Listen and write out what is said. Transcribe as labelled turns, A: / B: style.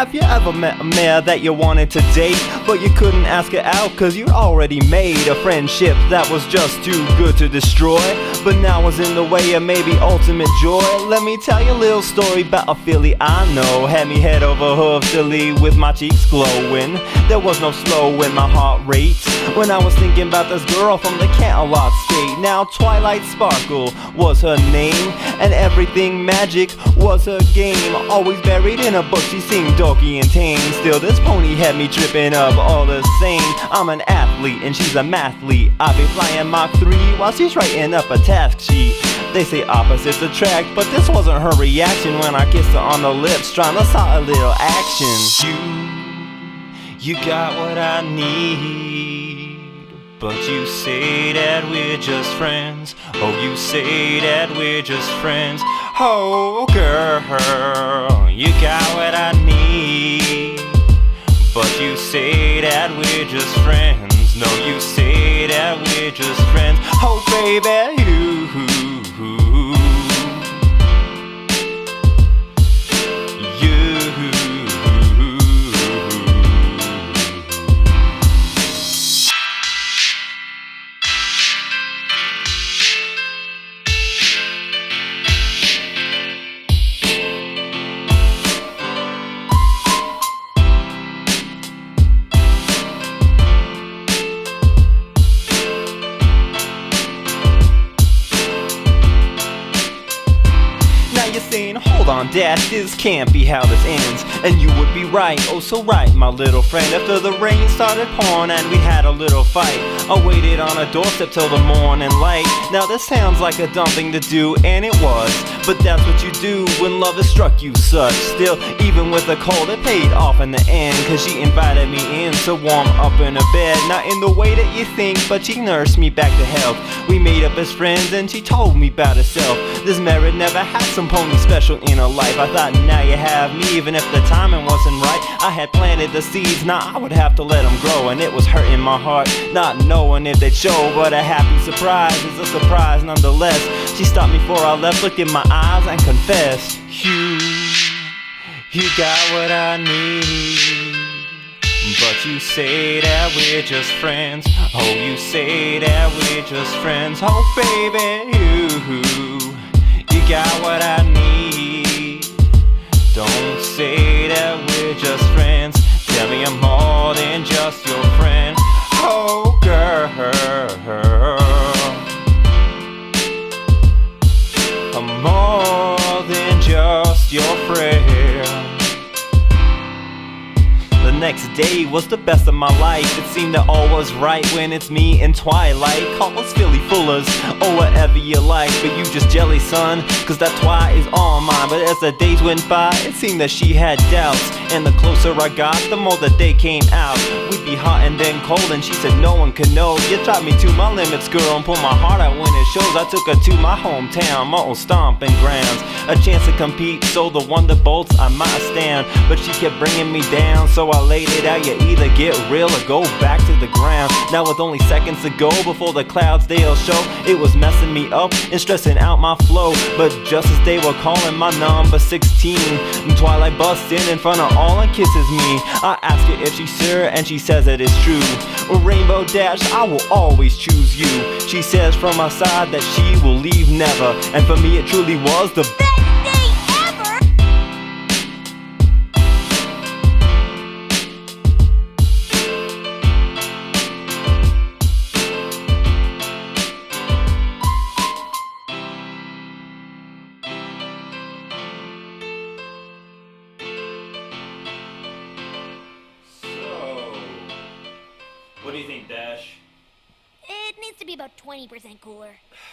A: Have you ever met a mare that you wanted to date, but you couldn't ask her out cause you already made a friendship that was just too good to destroy, but now was in the way of maybe ultimate joy? Let me tell you a little story about a filly I know. Had me head over hooves silly with my cheeks glowing. There was no slow in my heart rate when I was thinking about this girl from the Canterlot State. Now Twilight Sparkle was her name, and everything magic was her game. Always buried in a book, she seemed dorky and tame. Still this pony had me tripping up all the same. I'm an athlete and she's a mathlete. I be flying Mach 3 while she's writing up a task sheet. They say opposites attract, but this wasn't her reaction when I kissed her on the lips, trying to start a little action. You got what I need, but you say that we're just friends. Oh, you say that we're just friends. Oh, girl, you got what I need, but you say that we're just friends. No, you say that we're just friends. Oh, baby, you. Saying, hold on, Dad, this can't be how this ends. And you would be right, oh so right, my little friend. After the rain started pouring and we had a little fight, I waited on a doorstep till the morning light. Now this sounds like a dumb thing to do, and it was, but that's what you do when love has struck you such. Still, even with a cold, it paid off in the end, cause she invited me in to warm up in her bed. Not in the way that you think, but she nursed me back to health. We made up as friends and she told me about herself. This Merit never had some pony special in her life. I thought, now you have me, even if the timing wasn't right. I had planted the seeds, now I would have to let them grow, and it was hurting my heart, not knowing if they'd show. But a happy surprise is a surprise nonetheless. She stopped me before I left, looked in my eyes and confessed, you got what I need, but you say that we're just friends. Oh, you say that we're just friends. Oh, baby, you got what I need. Don't say that we're just friends. Tell me I'm more than just your friend. Oh, girl, I'm more than just your friend. The next day was the best of my life. It seemed that all was right when it's me and Twilight. Call us Philly Fullers or whatever you like, but you just jelly, son, cause that Twi is all mine. But as the days went by, it seemed that she had doubts, and the closer I got, the more the day came out. We'd be hot and then cold, and she said no one could know. You dropped me to my limits, girl, and pulled my heart out when it shows. I took her to my hometown, my old stomping grounds, a chance to compete, so the Wonderbolts I might stand. But she kept bringing me down, so I laid it out. You either get real or go back to the ground. Now with only seconds to go before the clouds they'll show, it was messing me up and stressing out my flow. But just as they were calling my number 16, Twilight busts in front of all and kisses me. I ask her if she's sure, and she says that it's true. Rainbow Dash, I will always choose you. She says from my side that she will leave never, and for me it truly was the best.
B: What do you think, Dash?
C: It needs to be about 20% cooler.